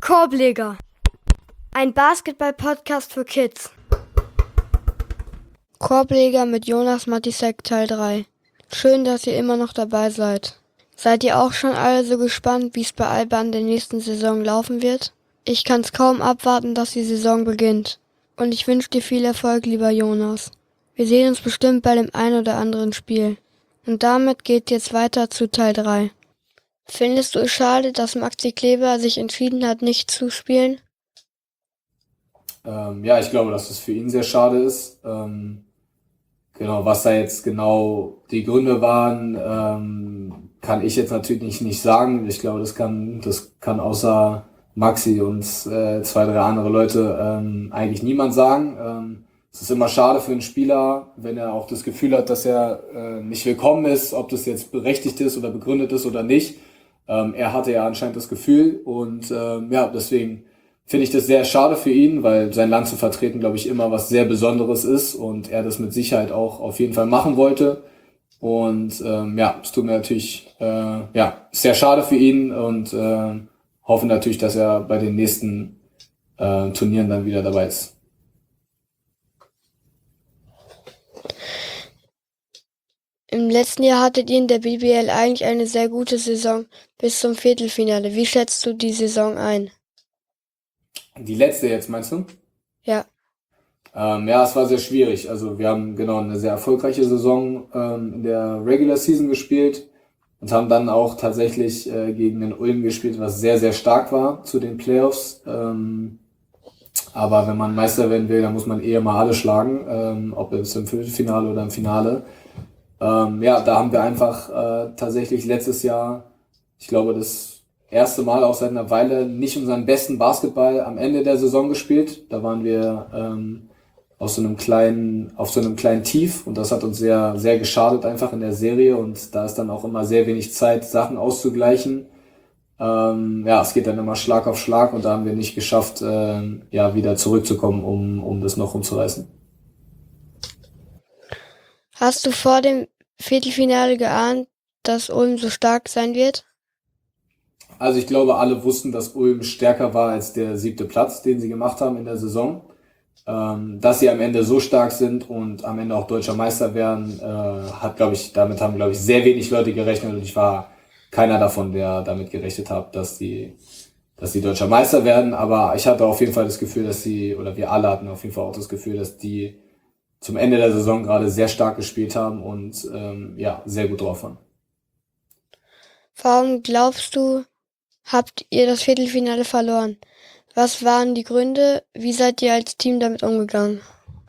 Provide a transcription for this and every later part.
Korbleger, ein Basketball-Podcast für Kids. Korbleger mit Jonas Matisek Teil 3. Schön, dass ihr immer noch dabei seid. Seid ihr auch schon alle so gespannt, wie es bei Alba in der nächsten Saison laufen wird? Ich kann's kaum abwarten, dass die Saison beginnt. Und ich wünsche dir viel Erfolg, lieber Jonas. Wir sehen uns bestimmt bei dem ein oder anderen Spiel. Und damit geht's jetzt weiter zu Teil 3. Findest du es schade, dass Maxi Kleber sich entschieden hat, nicht zu spielen? Ja, ich glaube, dass es für ihn sehr schade ist. Genau, was da jetzt genau die Gründe waren, kann ich jetzt natürlich nicht sagen. Ich glaube, das kann außer Maxi und zwei, drei andere Leute eigentlich niemand sagen. Es ist immer schade für einen Spieler, wenn er auch das Gefühl hat, dass er nicht willkommen ist, ob das jetzt berechtigt ist oder begründet ist oder nicht. Er hatte ja anscheinend das Gefühl und ja, deswegen finde ich das sehr schade für ihn, weil sein Land zu vertreten, glaube ich, immer was sehr Besonderes ist und er das mit Sicherheit auch auf jeden Fall machen wollte. Und ja, es tut mir natürlich sehr schade für ihn und hoffe natürlich, dass er bei den nächsten Turnieren dann wieder dabei ist. Im letzten Jahr hattet ihr in der BBL eigentlich eine sehr gute Saison bis zum Viertelfinale. Wie schätzt du die Saison ein? Die letzte jetzt, meinst du? Ja. Ja, es war sehr schwierig. Also wir haben genau eine sehr erfolgreiche Saison in der Regular Season gespielt und haben dann auch tatsächlich gegen den Ulm gespielt, was sehr, sehr stark war zu den Playoffs. Aber wenn man Meister werden will, dann muss man mal alle schlagen, ob es im Viertelfinale oder im Finale. Ja, da haben wir einfach tatsächlich letztes Jahr, ich glaube, das erste Mal auch seit einer Weile nicht unseren besten Basketball am Ende der Saison gespielt. Da waren wir auf so einem kleinen Tief und das hat uns sehr, sehr geschadet einfach in der Serie und da ist dann auch immer sehr wenig Zeit, Sachen auszugleichen. Ja, es geht dann immer Schlag auf Schlag und da haben wir nicht geschafft, wieder zurückzukommen, um das noch rumzureißen. Hast du vor dem Viertelfinale geahnt, dass Ulm so stark sein wird? Also ich glaube, alle wussten, dass Ulm stärker war als der 7. Platz, den sie gemacht haben in der Saison. Dass sie am Ende so stark sind und am Ende auch deutscher Meister werden, damit haben, glaube ich, sehr wenig Leute gerechnet und ich war keiner davon, der damit gerechnet hat, dass die deutscher Meister werden. Aber ich hatte auf jeden Fall das Gefühl, oder wir alle hatten auf jeden Fall auch das Gefühl, dass die zum Ende der Saison gerade sehr stark gespielt haben und sehr gut drauf waren. Warum glaubst du, habt ihr das Viertelfinale verloren? Was waren die Gründe? Wie seid ihr als Team damit umgegangen?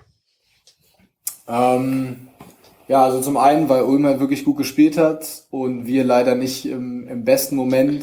Ja, also zum einen, weil Ulm halt wirklich gut gespielt hat und wir leider nicht im besten Moment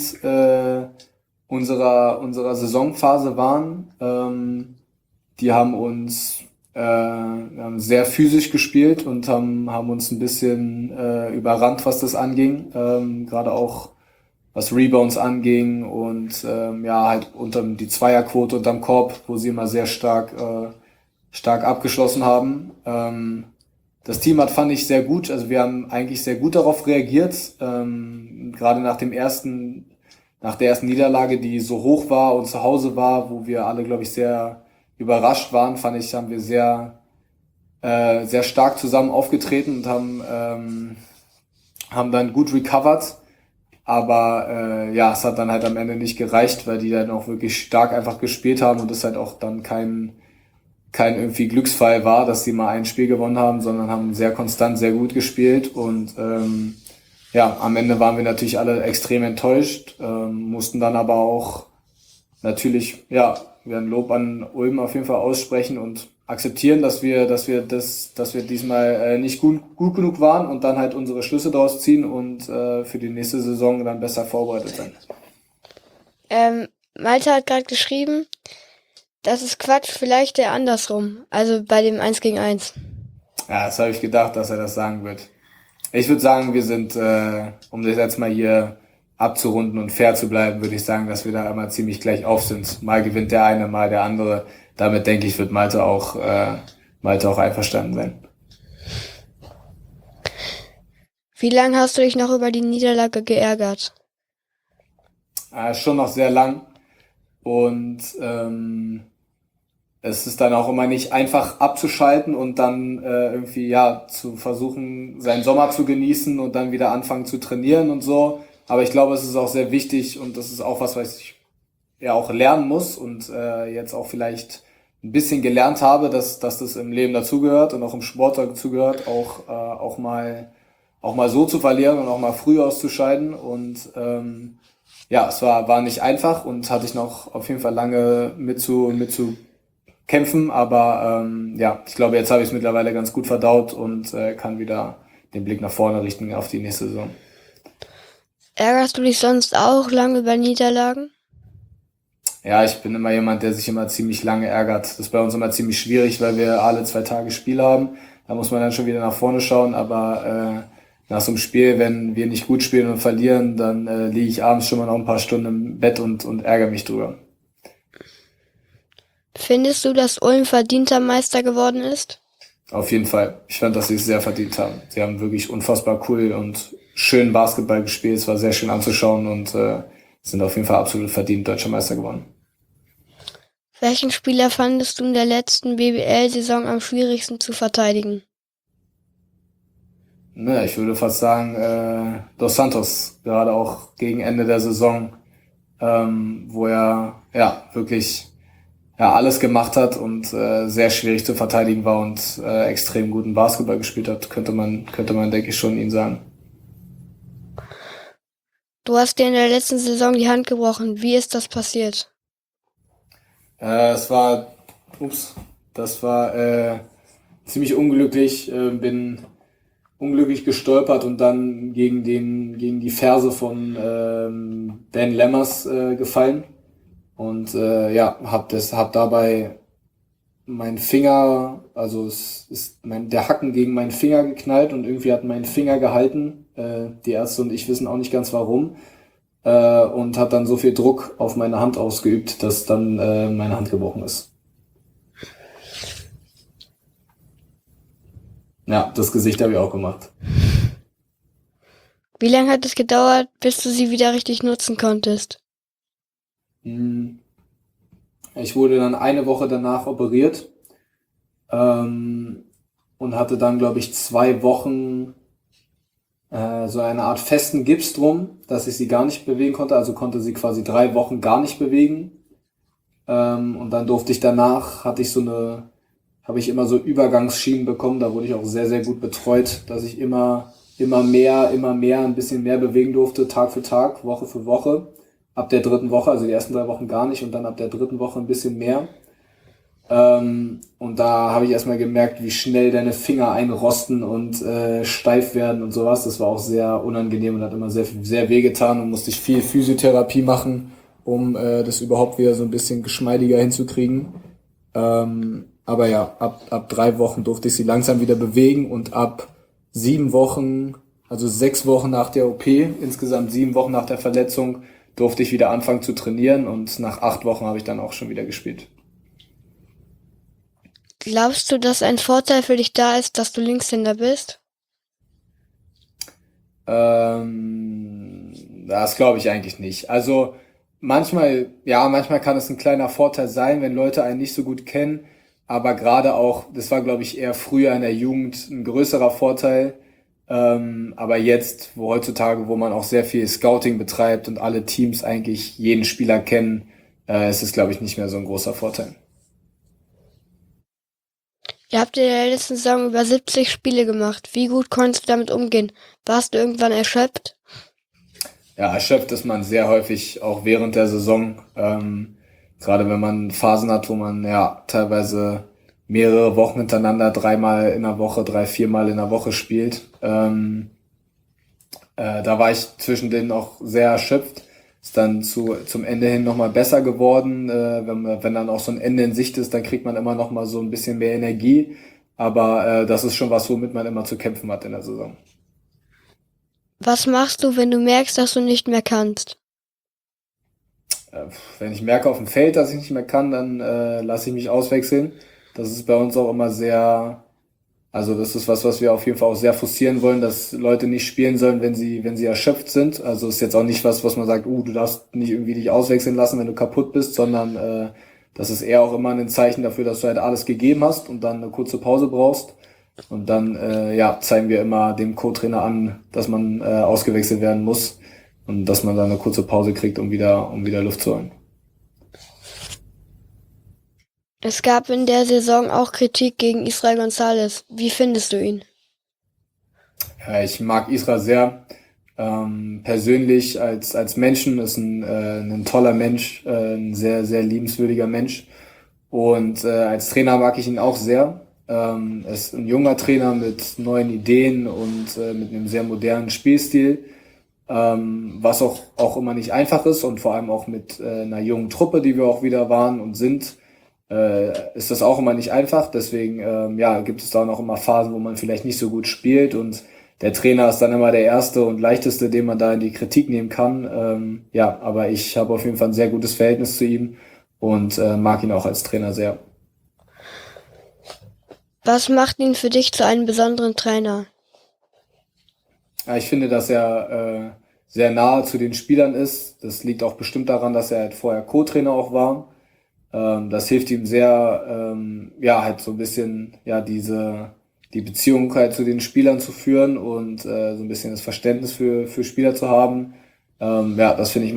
unserer Saisonphase waren. Die haben uns wir haben sehr physisch gespielt und haben uns ein bisschen überrannt, was das anging. Gerade auch was Rebounds anging und halt die Zweierquote unterm Korb, wo sie immer sehr stark abgeschlossen haben. Das Team fand ich sehr gut, also wir haben eigentlich sehr gut darauf reagiert, gerade nach der ersten Niederlage, die so hoch war und zu Hause war, wo wir alle, glaube ich, sehr überrascht waren, fand ich, haben wir sehr stark zusammen aufgetreten und haben dann gut recovered. Aber es hat dann halt am Ende nicht gereicht, weil die dann auch wirklich stark einfach gespielt haben und es halt auch dann kein irgendwie Glücksfall war, dass sie mal ein Spiel gewonnen haben, sondern haben sehr konstant, sehr gut gespielt und am Ende waren wir natürlich alle extrem enttäuscht, mussten dann aber auch natürlich, wir ein Lob an Ulm auf jeden Fall aussprechen und akzeptieren, dass wir diesmal nicht gut genug waren und dann halt unsere Schlüsse daraus ziehen und für die nächste Saison dann besser vorbereitet sein. Malte hat gerade geschrieben, das ist Quatsch, vielleicht eher andersrum, also bei dem 1 gegen 1. Ja, das habe ich gedacht, dass er das sagen wird. Ich würde sagen, wir sind, um das jetzt mal hier abzurunden und fair zu bleiben, würde ich sagen, dass wir da immer ziemlich gleich auf sind. Mal gewinnt der eine, mal der andere. Damit denke ich, wird Malte auch einverstanden sein. Wie lange hast du dich noch über die Niederlage geärgert? Schon noch sehr lang. und es ist dann auch immer nicht einfach abzuschalten und dann irgendwie ja zu versuchen, seinen Sommer zu genießen und dann wieder anfangen zu trainieren und so. Aber ich glaube, es ist auch sehr wichtig und das ist auch was ich ja auch lernen muss und jetzt auch vielleicht ein bisschen gelernt habe, dass das im Leben dazugehört und auch im Sport dazugehört, auch mal so zu verlieren und auch mal früh auszuscheiden. Und ja, war nicht einfach und hatte ich noch auf jeden Fall lange mit zu kämpfen, aber ja, ich glaube, jetzt habe ich es mittlerweile ganz gut verdaut und kann wieder den Blick nach vorne richten auf die nächste Saison. Ärgerst du dich sonst auch lange über Niederlagen? Ja, ich bin immer jemand, der sich immer ziemlich lange ärgert. Das ist bei uns immer ziemlich schwierig, weil wir alle 2 Tage Spiel haben. Da muss man dann schon wieder nach vorne schauen, aber nach so einem Spiel, wenn wir nicht gut spielen und verlieren, dann liege ich abends schon mal noch ein paar Stunden im Bett und ärgere mich drüber. Findest du, dass Ulm verdienter Meister geworden ist? Auf jeden Fall. Ich fand, dass sie es sehr verdient haben. Sie haben wirklich unfassbar cool und schön Basketball gespielt. Es war sehr schön anzuschauen und sind auf jeden Fall absolut verdient deutscher Meister geworden. Welchen Spieler fandest du in der letzten BBL-Saison am schwierigsten zu verteidigen? Ne, ich würde fast sagen, Dos Santos, gerade auch gegen Ende der Saison, wo er ja wirklich ja alles gemacht hat und sehr schwierig zu verteidigen war und extrem guten Basketball gespielt hat, könnte man denke ich schon ihn sagen. Du hast dir in der letzten Saison die Hand gebrochen. Wie ist das passiert? Es war, ups, das war ziemlich unglücklich, bin unglücklich gestolpert und dann gegen die Ferse von Dan Lammers gefallen und ja, hab dabei meinen Finger, also der Hacken gegen meinen Finger geknallt und irgendwie hat mein Finger gehalten. Die Ärzte und ich wissen auch nicht ganz warum. Und hat dann so viel Druck auf meine Hand ausgeübt, dass dann meine Hand gebrochen ist. Ja, das Gesicht habe ich auch gemacht. Wie lange hat es gedauert, bis du sie wieder richtig nutzen konntest? Hm. Ich wurde dann eine Woche danach operiert ähm, und hatte dann, glaube ich, 2 Wochen so eine Art festen Gips drum, dass ich sie gar nicht bewegen konnte. Also konnte sie quasi 3 Wochen gar nicht bewegen. Und dann durfte ich danach, habe ich immer so Übergangsschienen bekommen. Da wurde ich auch sehr, sehr gut betreut, dass ich immer mehr, ein bisschen mehr bewegen durfte, Tag für Tag, Woche für Woche. Ab der 3. Woche, also die ersten 3 Wochen gar nicht und dann ab der 3. Woche ein bisschen mehr. Und da habe ich erstmal gemerkt, wie schnell deine Finger einrosten und steif werden und sowas. Das war auch sehr unangenehm und hat immer sehr wehgetan und musste ich viel Physiotherapie machen, um das überhaupt wieder so ein bisschen geschmeidiger hinzukriegen. Aber ja, ab 3 Wochen durfte ich sie langsam wieder bewegen und ab 7 Wochen, also 6 Wochen nach der OP, insgesamt 7 Wochen nach der Verletzung, durfte ich wieder anfangen zu trainieren und nach 8 Wochen habe ich dann auch schon wieder gespielt. Glaubst du, dass ein Vorteil für dich da ist, dass du Linkshänder bist? Das glaube ich eigentlich nicht. Also manchmal kann es ein kleiner Vorteil sein, wenn Leute einen nicht so gut kennen, aber gerade auch, das war glaube ich eher früher in der Jugend ein größerer Vorteil. Aber jetzt, wo heutzutage, wo man auch sehr viel Scouting betreibt und alle Teams eigentlich jeden Spieler kennen, ist es glaube ich nicht mehr so ein großer Vorteil. Ihr habt in der letzten Saison über 70 Spiele gemacht. Wie gut konntest du damit umgehen? Warst du irgendwann erschöpft? Ja, erschöpft ist man sehr häufig auch während der Saison. Gerade wenn man Phasen hat, wo man ja teilweise mehrere Wochen hintereinander, 3-mal in der Woche, 3-4-mal in der Woche spielt. Da war ich zwischen denen auch sehr erschöpft. Ist dann zum Ende hin nochmal besser geworden. Wenn dann auch so ein Ende in Sicht ist, dann kriegt man immer nochmal so ein bisschen mehr Energie. Aber das ist schon was, womit man immer zu kämpfen hat in der Saison. Was machst du, wenn du merkst, dass du nicht mehr kannst? Wenn ich merke auf dem Feld, dass ich nicht mehr kann, dann lasse ich mich auswechseln. Das ist bei uns auch immer sehr Also das ist was wir auf jeden Fall auch sehr forcieren wollen, dass Leute nicht spielen sollen, wenn sie erschöpft sind. Also ist jetzt auch nicht was man sagt, du darfst nicht irgendwie dich auswechseln lassen, wenn du kaputt bist, sondern das ist eher auch immer ein Zeichen dafür, dass du halt alles gegeben hast und dann eine kurze Pause brauchst. Und dann zeigen wir immer dem Co-Trainer an, dass man ausgewechselt werden muss und dass man dann eine kurze Pause kriegt, um wieder Luft zu holen. Es gab in der Saison auch Kritik gegen Israel Gonzalez. Wie findest du ihn? Ja, ich mag Isra sehr. Persönlich als Menschen ist ein toller Mensch, ein sehr, sehr liebenswürdiger Mensch. Und als Trainer mag ich ihn auch sehr. Er ist ein junger Trainer mit neuen Ideen und mit einem sehr modernen Spielstil, was auch immer nicht einfach ist und vor allem auch mit einer jungen Truppe, die wir auch wieder waren und sind, ist das auch immer nicht einfach. Deswegen gibt es da auch noch immer Phasen, wo man vielleicht nicht so gut spielt und der Trainer ist dann immer der erste und leichteste, den man da in die Kritik nehmen kann. Aber ich habe auf jeden Fall ein sehr gutes Verhältnis zu ihm und mag ihn auch als Trainer sehr. Was macht ihn für dich zu einem besonderen Trainer? Ja, ich finde, dass er sehr nahe zu den Spielern ist. Das liegt auch bestimmt daran, dass er halt vorher Co-Trainer auch war. Das hilft ihm sehr, halt so ein bisschen, die Beziehung halt zu den Spielern zu führen und so ein bisschen das Verständnis für Spieler zu haben. Das finde ich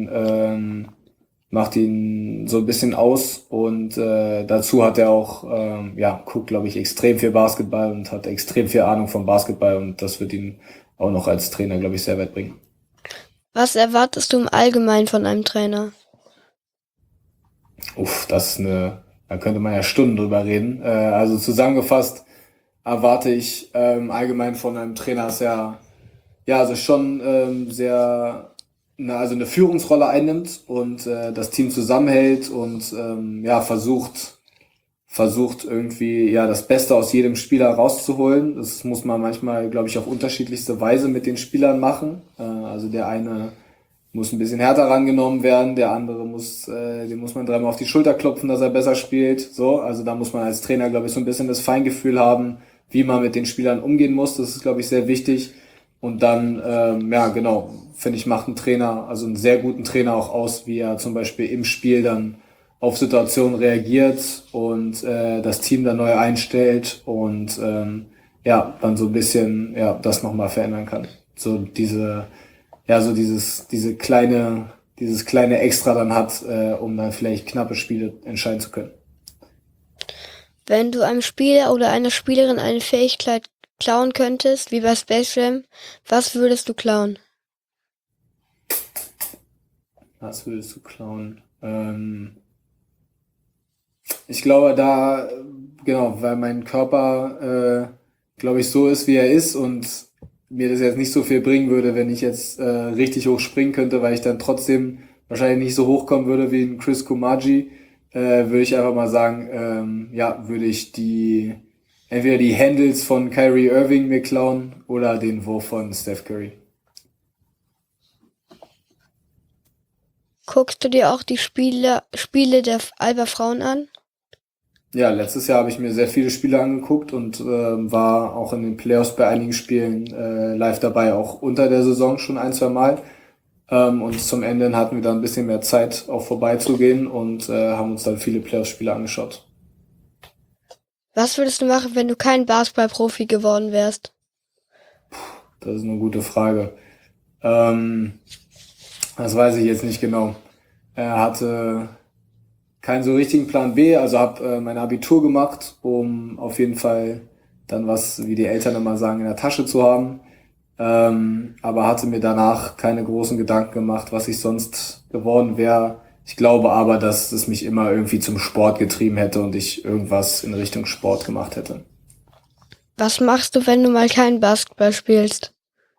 macht ihn so ein bisschen aus und dazu hat er auch, guckt, glaube ich, extrem viel Basketball und hat extrem viel Ahnung vom Basketball und das wird ihn auch noch als Trainer, glaube ich, sehr weit bringen. Was erwartest du im Allgemeinen von einem Trainer? Da könnte man ja Stunden drüber reden. Also zusammengefasst erwarte ich allgemein von einem Trainer, dass er also schon also eine Führungsrolle einnimmt und das Team zusammenhält und versucht irgendwie das Beste aus jedem Spieler rauszuholen. Das muss man manchmal, glaube ich, auf unterschiedlichste Weise mit den Spielern machen. Also der eine muss ein bisschen härter rangenommen werden, der andere dem muss man dreimal auf die Schulter klopfen, dass er besser spielt. So, also da muss man als Trainer, glaube ich, so ein bisschen das Feingefühl haben, wie man mit den Spielern umgehen muss. Das ist, glaube ich, sehr wichtig. Und dann, finde ich, macht ein Trainer, also einen sehr guten Trainer auch aus, wie er zum Beispiel im Spiel dann auf Situationen reagiert und das Team dann neu einstellt und dann so ein bisschen das nochmal verändern kann. So dieses kleine Extra dann hat, um dann vielleicht knappe Spiele entscheiden zu können. Wenn du einem Spieler oder einer Spielerin eine Fähigkeit klauen könntest, wie bei Space Jam, was würdest du klauen? Was würdest du klauen? Ich glaube weil mein Körper, glaube ich, so ist, wie er ist und mir das jetzt nicht so viel bringen würde, wenn ich jetzt richtig hoch springen könnte, weil ich dann trotzdem wahrscheinlich nicht so hoch kommen würde wie ein Chris Kumaji, würde ich einfach mal sagen, würde ich entweder die Handles von Kyrie Irving mir klauen oder den Wurf von Steph Curry. Guckst du dir auch die Spiele der Alba Frauen an? Ja, letztes Jahr habe ich mir sehr viele Spiele angeguckt und war auch in den Playoffs bei einigen Spielen live dabei, auch unter der Saison schon ein, zwei Mal. Und zum Ende hatten wir dann ein bisschen mehr Zeit, auch vorbeizugehen und haben uns dann viele Playoff-Spiele angeschaut. Was würdest du machen, wenn du kein Basketballprofi geworden wärst? Das ist eine gute Frage. Das weiß ich jetzt nicht genau. Er hatte keinen so richtigen Plan B, also habe mein Abitur gemacht, um auf jeden Fall dann was, wie die Eltern immer sagen, in der Tasche zu haben. Aber hatte mir danach keine großen Gedanken gemacht, was ich sonst geworden wäre. Ich glaube aber, dass es mich immer irgendwie zum Sport getrieben hätte und ich irgendwas in Richtung Sport gemacht hätte. Was machst du, wenn du mal kein Basketball spielst?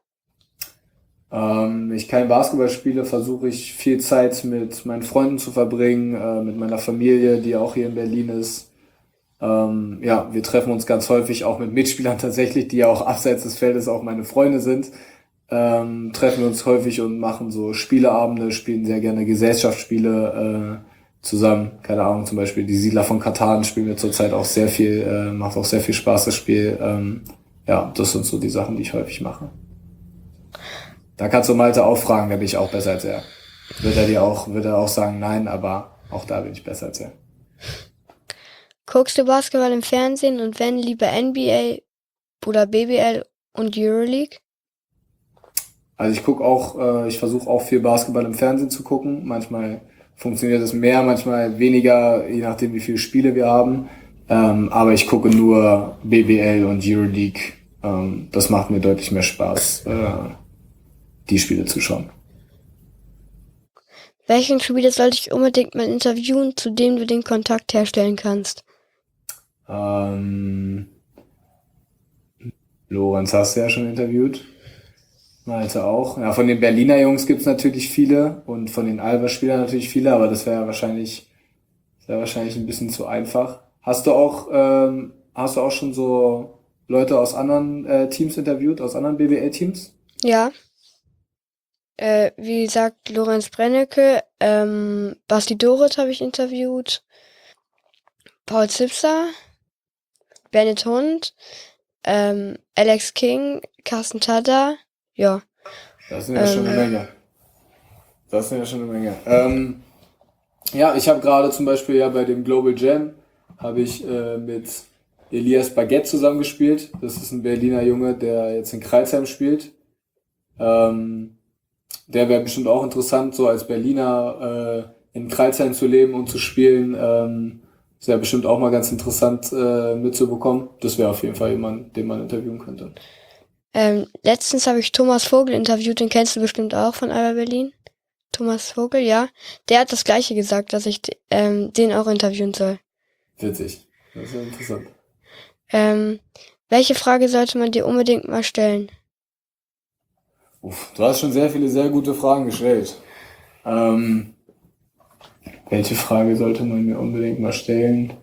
Ich kein Basketball spiele, versuche ich viel Zeit mit meinen Freunden zu verbringen, mit meiner Familie, die auch hier in Berlin ist. Wir treffen uns ganz häufig auch mit Mitspielern tatsächlich, die ja auch abseits des Feldes auch meine Freunde sind. Treffen wir uns häufig und machen so Spieleabende, spielen sehr gerne Gesellschaftsspiele, zusammen. Keine Ahnung, zum Beispiel die Siedler von Catan spielen wir zurzeit auch sehr viel, macht auch sehr viel Spaß, das Spiel. Ja, das sind so die Sachen, die ich häufig mache. Da kannst du Malte auch fragen, da bin ich auch besser als er. Wird er auch sagen, nein, aber auch da bin ich besser als er. Guckst du Basketball im Fernsehen und wenn lieber NBA oder BBL und Euroleague? Also ich versuche auch viel Basketball im Fernsehen zu gucken. Manchmal funktioniert es mehr, manchmal weniger, je nachdem wie viele Spiele wir haben. Aber ich gucke nur BBL und Euroleague. Das macht mir deutlich mehr Spaß, die Spiele zu schauen. Welchen Spieler sollte ich unbedingt mal interviewen, zu dem du den Kontakt herstellen kannst? Lorenz hast du ja schon interviewt. Malte auch. Ja, von den Berliner Jungs gibt's natürlich viele und von den Alba-Spielern natürlich viele, aber das wäre wahrscheinlich ein bisschen zu einfach. Hast du auch schon so Leute aus anderen Teams interviewt, aus anderen BBL-Teams? Ja. Wie gesagt, Lorenz Brennecke, Basti Doret habe ich interviewt, Paul Zipser, Bennett Hund, Alex King, Carsten Tada, ja. Das sind ja schon eine Menge. Ja, ich habe gerade zum Beispiel ja bei dem Global Jam habe ich mit Elias Baguette zusammengespielt. Das ist ein Berliner Junge, der jetzt in Crailsheim spielt. Der wäre bestimmt auch interessant, so als Berliner in Crailsheim zu leben und zu spielen. Das wäre bestimmt auch mal ganz interessant mitzubekommen. Das wäre auf jeden Fall jemand, den man interviewen könnte. Letztens habe ich Thomas Vogel interviewt, den kennst du bestimmt auch von Alba Berlin. Thomas Vogel, ja. Der hat das Gleiche gesagt, dass ich den auch interviewen soll. Witzig. Das ist ja interessant. Welche Frage sollte man dir unbedingt mal stellen? Du hast schon sehr viele sehr gute Fragen gestellt. Welche Frage sollte man mir unbedingt mal stellen?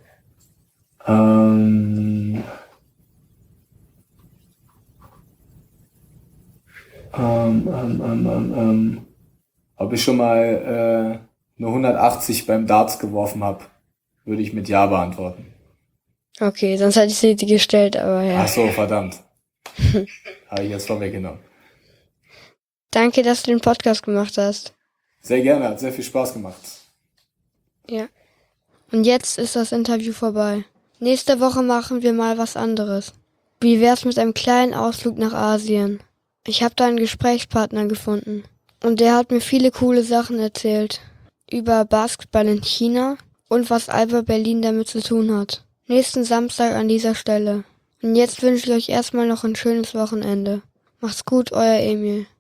Ob ich schon mal eine 180 beim Darts geworfen habe, würde ich mit Ja beantworten. Okay, sonst hätte ich sie dir gestellt, aber ja. Ach so, verdammt. Habe ich jetzt vorweggenommen. Danke, dass du den Podcast gemacht hast. Sehr gerne, hat sehr viel Spaß gemacht. Ja. Und jetzt ist das Interview vorbei. Nächste Woche machen wir mal was anderes. Wie wär's mit einem kleinen Ausflug nach Asien? Ich habe da einen Gesprächspartner gefunden. Und der hat mir viele coole Sachen erzählt. Über Basketball in China und was Alba Berlin damit zu tun hat. Nächsten Samstag an dieser Stelle. Und jetzt wünsche ich euch erstmal noch ein schönes Wochenende. Macht's gut, euer Emil.